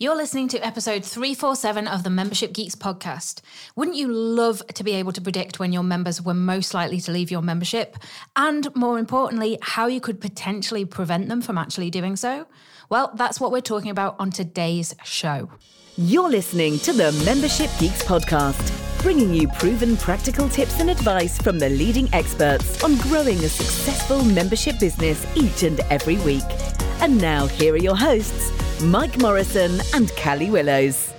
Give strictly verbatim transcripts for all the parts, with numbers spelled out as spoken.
You're listening to episode three forty-seven of the Membership Geeks podcast. Wouldn't you love to be able to predict when your members were most likely to leave your membership? And more importantly, how you could potentially prevent them from actually doing so? Well, that's what we're talking about on today's show. You're listening to the Membership Geeks podcast, bringing you proven practical tips and advice from the leading experts on growing a successful membership business each and every week. And now, here are your hosts, Mike Morrison and Callie Willows.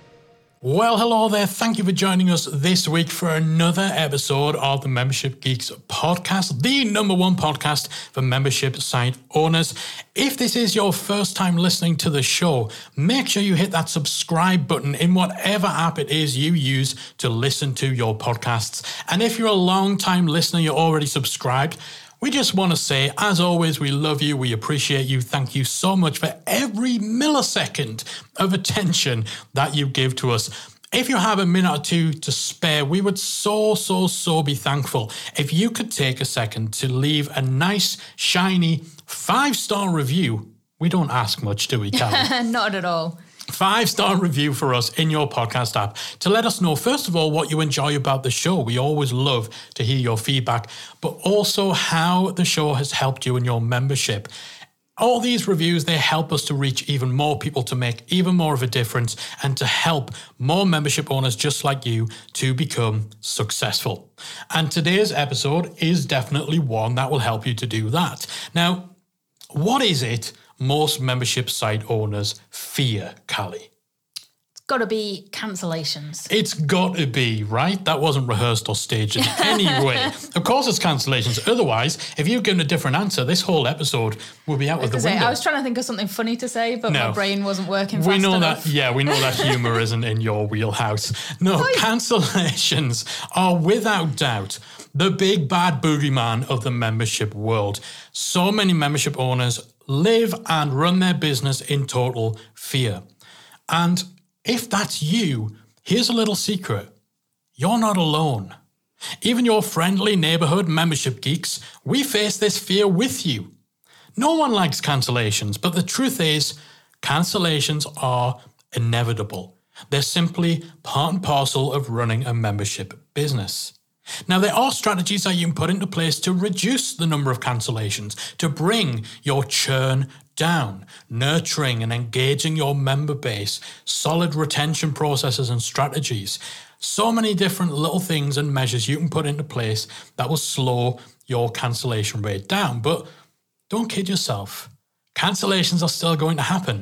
Well, hello there. Thank you for joining us this week for another episode of the Membership Geeks podcast, the number one podcast for membership site owners. If this is your first time listening to the show, make sure you hit that subscribe button in whatever app it is you use to listen to your podcasts. And if you're a long-time listener, you're already subscribed, we just want to say, as always, we love you, we appreciate you, thank you so much for every millisecond of attention that you give to us. If you have a minute or two to spare, we would so, so, so be thankful if you could take a second to leave a nice, shiny, five-star review. We don't ask much, do we, Callie? Not at all. Five-star review for us in your podcast app to let us know, first of all, what you enjoy about the show. We always love to hear your feedback, but also how the show has helped you in your membership. All these reviews, they help us to reach even more people, to make even more of a difference, and to help more membership owners just like you to become successful. And today's episode is definitely one that will help you to do that. Now, what is it most membership site owners fear, Callie? It's got to be cancellations. It's got to be, right? That wasn't rehearsed or staged in any way. Of course it's cancellations. Otherwise, if you've given a different answer, this whole episode will be out of the say, window. I was trying to think of something funny to say, but no. my brain wasn't working fast we know enough. that, yeah, we know that humour isn't in your wheelhouse. No, Oi. Cancellations are without doubt the big bad boogeyman of the membership world. So many membership owners live and run their business in total fear. And if that's you, here's a little secret. You're not alone. Even your friendly neighborhood membership geeks, we face this fear with you. No one likes cancellations, but the truth is, cancellations are inevitable. They're simply part and parcel of running a membership business. Now, there are strategies that you can put into place to reduce the number of cancellations, to bring your churn down, nurturing and engaging your member base, solid retention processes and strategies. So many different little things and measures you can put into place that will slow your cancellation rate down. But don't kid yourself. Cancellations are still going to happen.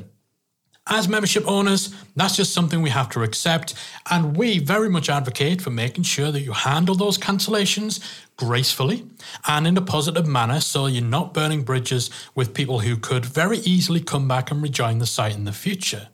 As membership owners, that's just something we have to accept, and we very much advocate for making sure that you handle those cancellations gracefully and in a positive manner so you're not burning bridges with people who could very easily come back and rejoin the site in the future.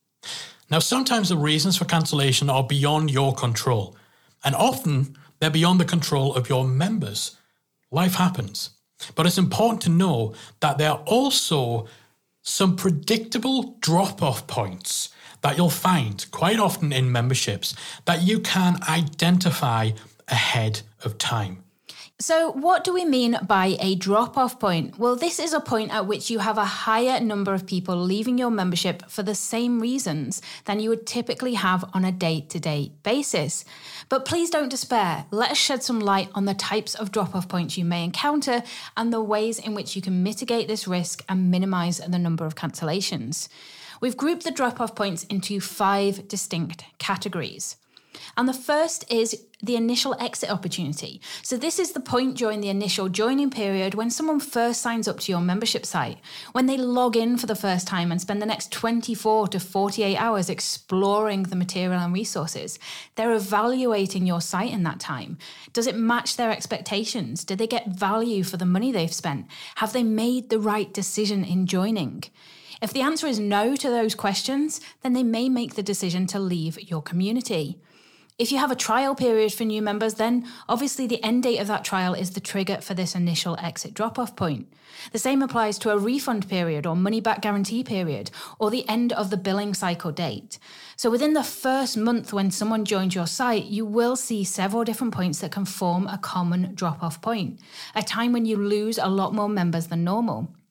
Now, sometimes the reasons for cancellation are beyond your control, and often they're beyond the control of your members. Life happens, but it's important to know that there are also some predictable drop-off points that you'll find quite often in memberships that you can identify ahead of time. So what do we mean by a drop-off point? Well, this is a point at which you have a higher number of people leaving your membership for the same reasons than you would typically have on a day-to-day basis. But please don't despair. Let us shed some light on the types of drop-off points you may encounter and the ways in which you can mitigate this risk and minimize the number of cancellations. We've grouped the drop-off points into five distinct categories. And the first is the initial exit opportunity. So this is the point during the initial joining period when someone first signs up to your membership site, when they log in for the first time and spend the next twenty-four to forty-eight hours exploring the material and resources. They're evaluating your site in that time. Does it match their expectations? Do they get value for the money they've spent? Have they made the right decision in joining? If the answer is no to those questions, then they may make the decision to leave your community. If you have a trial period for new members, then obviously the end date of that trial is the trigger for this initial exit drop-off point. The same applies to a refund period or money-back guarantee period or the end of the billing cycle date. So within the first month when someone joins your site, you will see several different points that can form a common drop-off point, a time when you lose a lot more members than normal.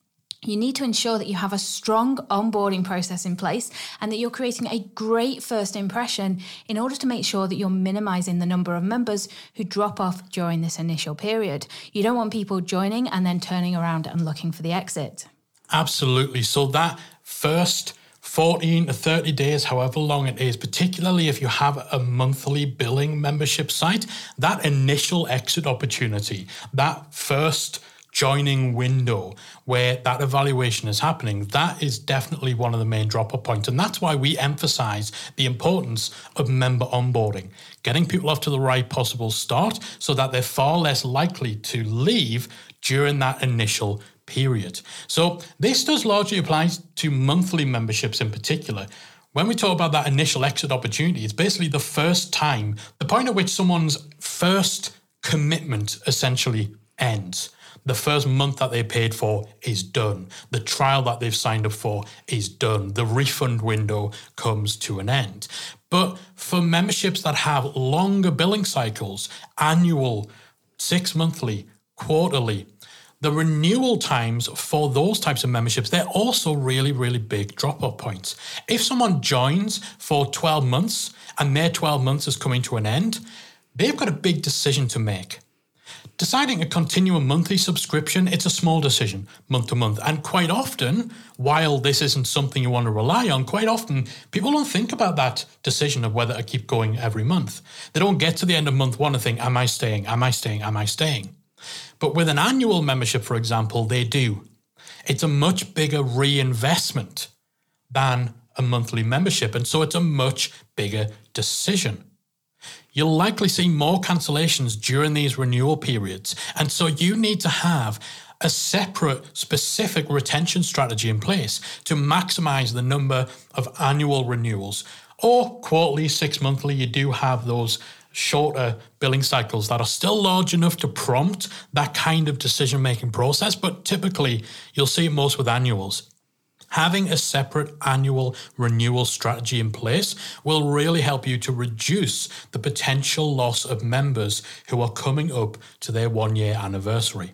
You need to ensure that you have a strong onboarding process in place and that you're creating a great first impression in order to make sure that you're minimizing the number of members who drop off during this initial period. You don't want people joining and then turning around and looking for the exit. Absolutely. So that first fourteen to thirty days, however long it is, particularly if you have a monthly billing membership site, that initial exit opportunity, that first joining window where that evaluation is happening, that is definitely one of the main drop-off points. And that's why we emphasize the importance of member onboarding, getting people off to the right possible start so that they're far less likely to leave during that initial period. So this does largely apply to monthly memberships in particular. When we talk about that initial exit opportunity, it's basically the first time, the point at which someone's first commitment essentially ends. The first month that they paid for is done. The trial that they've signed up for is done. The refund window comes to an end. But for memberships that have longer billing cycles, annual, six monthly, quarterly, the renewal times for those types of memberships, they're also really, really big drop-off points. If someone joins for twelve months and their twelve months is coming to an end, they've got a big decision to make. Deciding to continue a monthly subscription, it's a small decision, month to month. And quite often, while this isn't something you want to rely on, quite often people don't think about that decision of whether to keep going every month. They don't get to the end of month one and think, am I staying, am I staying, am I staying? But with an annual membership, for example, they do. It's a much bigger reinvestment than a monthly membership. And so it's a much bigger decision. You'll likely see more cancellations during these renewal periods. And so you need to have a separate, specific retention strategy in place to maximize the number of annual renewals. Or quarterly, six monthly, you do have those shorter billing cycles that are still large enough to prompt that kind of decision-making process. But typically, you'll see it most with annuals. Having a separate annual renewal strategy in place will really help you to reduce the potential loss of members who are coming up to their one-year anniversary.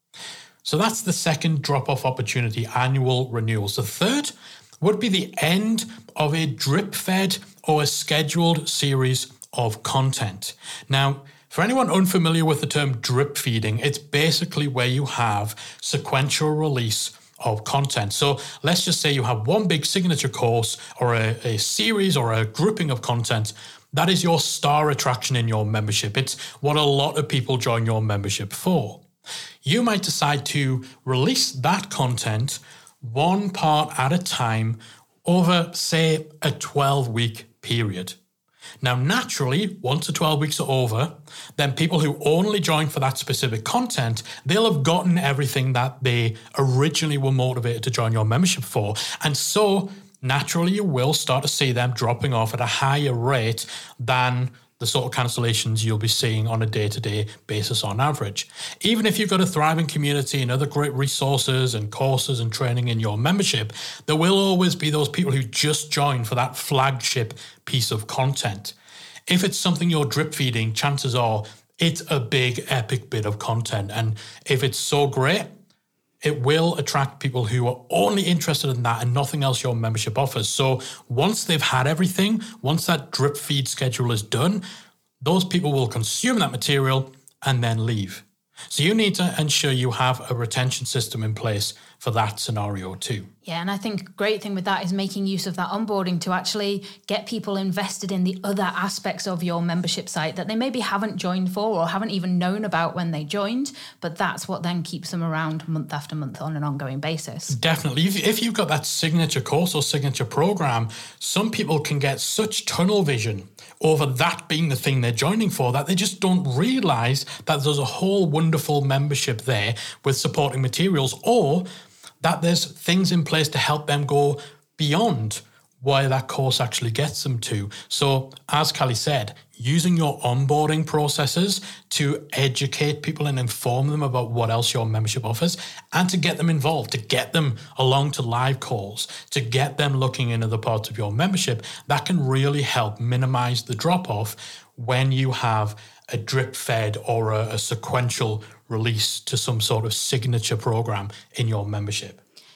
So that's the second drop-off opportunity, annual renewals. The third would be the end of a drip-fed or a scheduled series of content. Now, for anyone unfamiliar with the term drip feeding, it's basically where you have sequential release of content. So let's just say you have one big signature course or a, a series or a grouping of content. That is your star attraction in your membership. It's what a lot of people join your membership for. You might decide to release that content one part at a time over, say, a twelve-week period. Now, naturally, once the twelve weeks are over, then people who only join for that specific content, they'll have gotten everything that they originally were motivated to join your membership for. And so, naturally, you will start to see them dropping off at a higher rate than the sort of cancellations you'll be seeing on a day-to-day basis on average. Even if you've got a thriving community and other great resources and courses and training in your membership, there will always be those people who just join for that flagship piece of content. If it's something you're drip feeding, chances are it's a big, epic bit of content. And if it's so great, it will attract people who are only interested in that and nothing else your membership offers. So once they've had everything, once that drip feed schedule is done, those people will consume that material and then leave. So you need to ensure you have a retention system in place for that scenario too. Yeah, and I think a great thing with that is making use of that onboarding to actually get people invested in the other aspects of your membership site that they maybe haven't joined for or haven't even known about when they joined, but that's what then keeps them around month after month on an ongoing basis. Definitely. If, if you've got that signature course or signature program, some people can get such tunnel vision over that being the thing they're joining for that they just don't realize that there's a whole wonderful membership there with supporting materials, or that there's things in place to help them go beyond where that course actually gets them to. So as Callie said, using your onboarding processes to educate people and inform them about what else your membership offers and to get them involved, to get them along to live calls, to get them looking in other parts of your membership, that can really help minimize the drop-off when you have a drip-fed or a, a sequential release to some sort of signature program in your membership.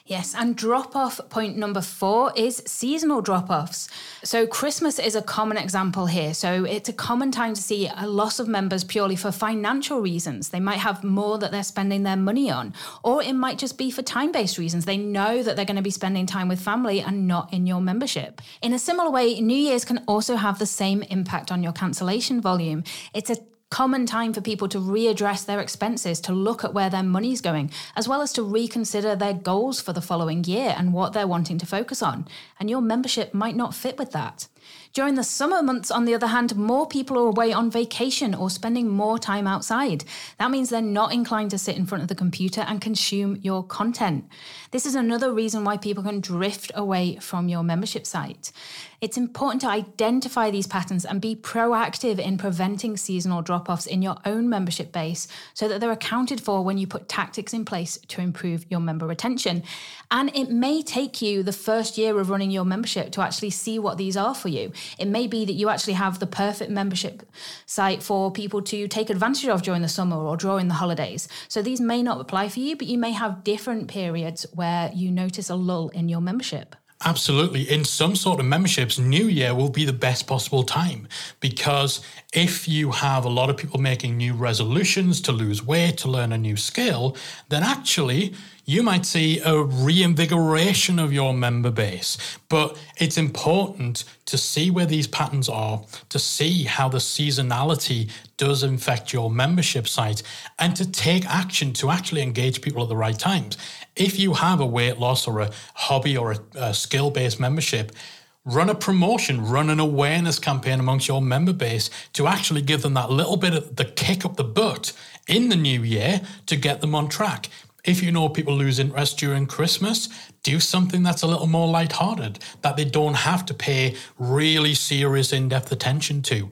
Yes, and drop-off point number four is seasonal drop-offs. So Christmas is a common example here. So it's a common time to see a loss of members purely for financial reasons. They might have more that they're spending their money on, or it might just be for time-based reasons. They know that they're going to be spending time with family and not in your membership. In a similar way, New Year's can also have the same impact on your cancellation volume. It's a common time for people to readdress their expenses, to look at where their money's going, as well as to reconsider their goals for the following year and what they're wanting to focus on. And your membership might not fit with that. During the summer months, on the other hand, more people are away on vacation or spending more time outside. That means they're not inclined to sit in front of the computer and consume your content. This is another reason why people can drift away from your membership site. It's important to identify these patterns and be proactive in preventing seasonal drop-offs in your own membership base so that they're accounted for when you put tactics in place to improve your member retention. And it may take you the first year of running your membership to actually see what these are for you. It may be that you actually have the perfect membership site for people to take advantage of during the summer or during the holidays. So these may not apply for you, but you may have different periods where you notice a lull in your membership. Absolutely. In some sort of memberships, New Year will be the best possible time, because if you have a lot of people making new resolutions to lose weight, to learn a new skill, then actually you might see a reinvigoration of your member base. But it's important to see where these patterns are, to see how the seasonality does affect your membership site, and to take action to actually engage people at the right times. If you have a weight loss or a hobby or a, a skill-based membership, run a promotion, run an awareness campaign amongst your member base to actually give them that little bit of the kick up the butt in the new year to get them on track. If you know people lose interest during Christmas, do something that's a little more lighthearted, that they don't have to pay really serious in-depth attention to.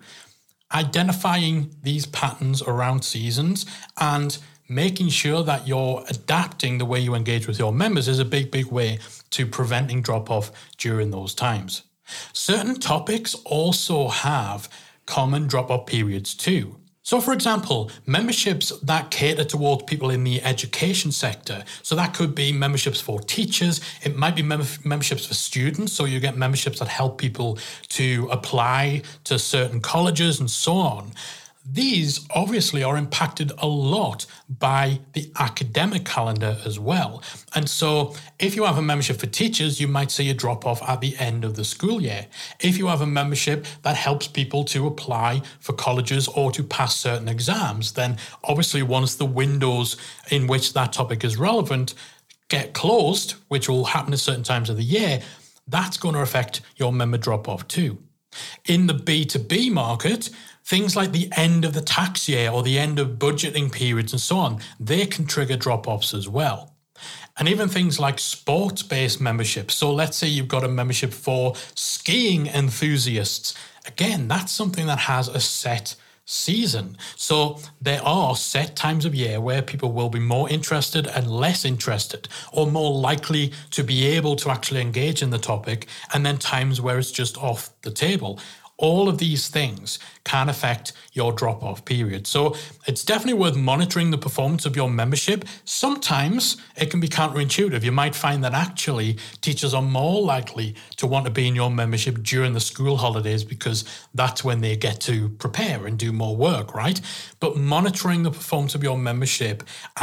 Identifying these patterns around seasons and making sure that you're adapting the way you engage with your members is a big, big way to preventing drop-off during those times. Certain topics also have common drop-off periods too. So, for example, memberships that cater towards people in the education sector. So that could be memberships for teachers. It might be mem- memberships for students. So you get memberships that help people to apply to certain colleges and so on. These obviously are impacted a lot by the academic calendar as well. And so if you have a membership for teachers, you might see a drop-off at the end of the school year. If you have a membership that helps people to apply for colleges or to pass certain exams, then obviously once the windows in which that topic is relevant get closed, which will happen at certain times of the year, that's going to affect your member drop-off too. In the B two B market, things like the end of the tax year or the end of budgeting periods and so on, they can trigger drop-offs as well. And even things like sports-based memberships. So let's say you've got a membership for skiing enthusiasts. Again, that's something that has a set season. So there are set times of year where people will be more interested and less interested, or more likely to be able to actually engage in the topic, and then times where it's just off the table. All of these things can affect your drop-off period. So it's definitely worth monitoring the performance of your membership. Sometimes it can be counterintuitive. You might find that actually teachers are more likely to want to be in your membership during the school holidays because that's when they get to prepare and do more work, right? But monitoring the performance of your membership,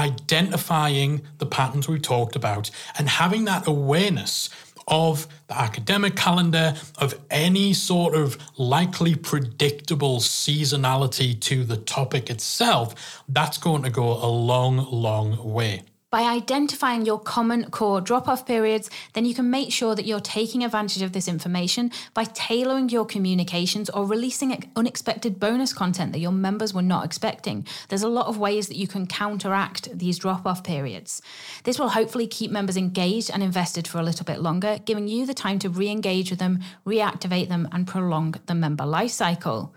identifying the patterns we talked about, and having that awareness of the academic calendar, of any sort of likely predictable seasonality to the topic itself, that's going to go a long, long way. By identifying your common core drop-off periods, then you can make sure that you're taking advantage of this information by tailoring your communications or releasing unexpected bonus content that your members were not expecting. There's a lot of ways that you can counteract these drop-off periods. This will hopefully keep members engaged and invested for a little bit longer, giving you the time to re-engage with them, reactivate them, and prolong the member life cycle.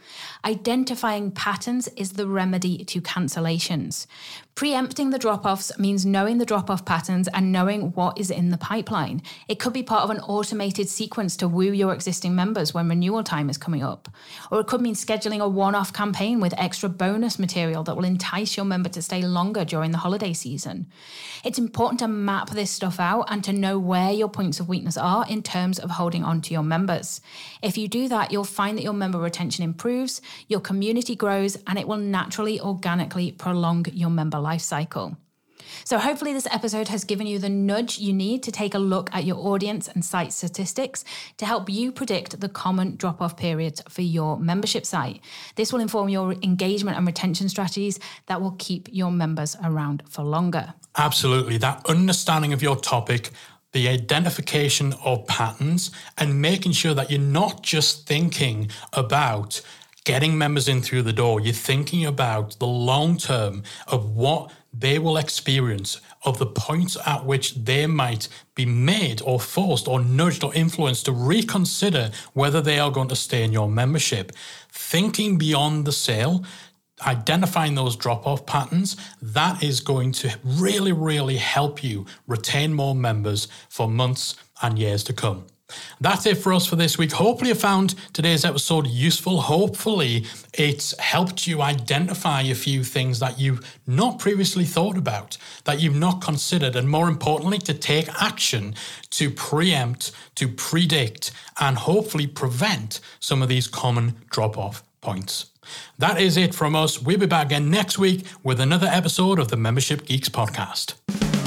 Identifying patterns is the remedy to cancellations. Preempting the drop-offs means knowing knowing the drop-off patterns and knowing what is in the pipeline. It could be part of an automated sequence to woo your existing members when renewal time is coming up. Or it could mean scheduling a one-off campaign with extra bonus material that will entice your member to stay longer during the holiday season. It's important to map this stuff out and to know where your points of weakness are in terms of holding on to your members. If you do that, you'll find that your member retention improves, your community grows, and it will naturally, organically prolong your member life cycle. So hopefully this episode has given you the nudge you need to take a look at your audience and site statistics to help you predict the common drop-off periods for your membership site. This will inform your engagement and retention strategies that will keep your members around for longer. Absolutely. That understanding of your topic, the identification of patterns, and making sure that you're not just thinking about getting members in through the door. You're thinking about the long term of what they will experience, of the points at which they might be made or forced or nudged or influenced to reconsider whether they are going to stay in your membership. Thinking beyond the sale, identifying those drop-off patterns, that is going to really, really help you retain more members for months and years to come. That's it for us for this week. Hopefully you found today's episode useful. Hopefully it's helped you identify a few things that you've not previously thought about, that you've not considered, and more importantly, to take action to preempt, to predict, and hopefully prevent some of these common drop-off points. That is it from us. We'll be back again next week with another episode of the Membership Geeks podcast.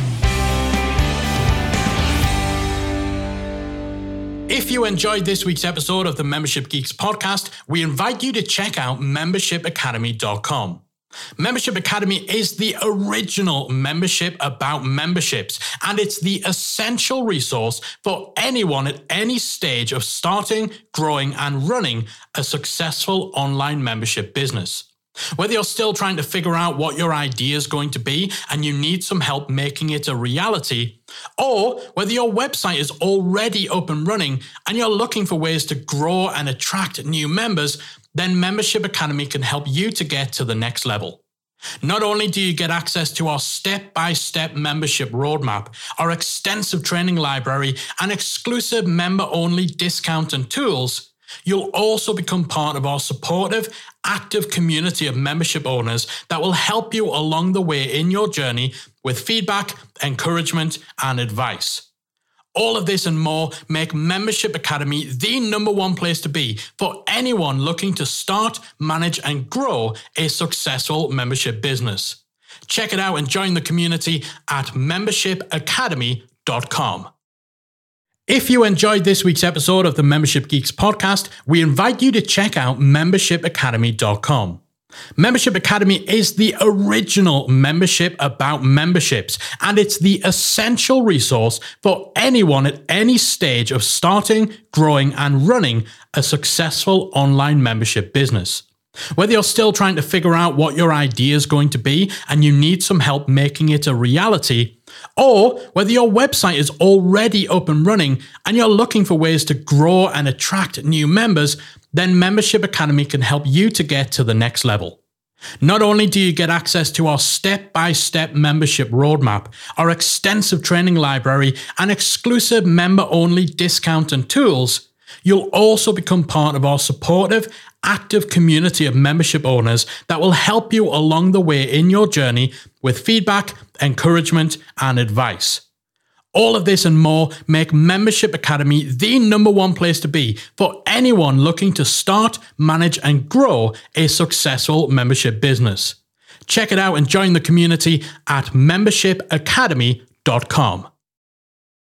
If you enjoyed this week's episode of the Membership Geeks podcast, we invite you to check out membership academy dot com. Membership Academy is the original membership about memberships, and it's the essential resource for anyone at any stage of starting, growing, and running a successful online membership business. Whether you're still trying to figure out what your idea is going to be and you need some help making it a reality, or whether your website is already up and running and you're looking for ways to grow and attract new members, then Membership Academy can help you to get to the next level. Not only do you get access to our step-by-step membership roadmap, our extensive training library, and exclusive member-only discount and tools, you'll also become part of our supportive, active community of membership owners that will help you along the way in your journey with feedback, encouragement, and advice. All of this and more make Membership Academy the number one place to be for anyone looking to start, manage, and grow a successful membership business. Check it out and join the community at membership academy dot com. If you enjoyed this week's episode of the Membership Geeks podcast, we invite you to check out membership academy dot com. Membership Academy is the original membership about memberships, and it's the essential resource for anyone at any stage of starting, growing, and running a successful online membership business. Whether you're still trying to figure out what your idea is going to be and you need some help making it a reality, or whether your website is already up and running and you're looking for ways to grow and attract new members, then Membership Academy can help you to get to the next level. Not only do you get access to our step-by-step membership roadmap, our extensive training library, and exclusive member-only discount and tools, you'll also become part of our supportive, active community of membership owners that will help you along the way in your journey with feedback, encouragement, and advice. All of this and more make Membership Academy the number one place to be for anyone looking to start, manage, and grow a successful membership business. Check it out and join the community at membership academy dot com.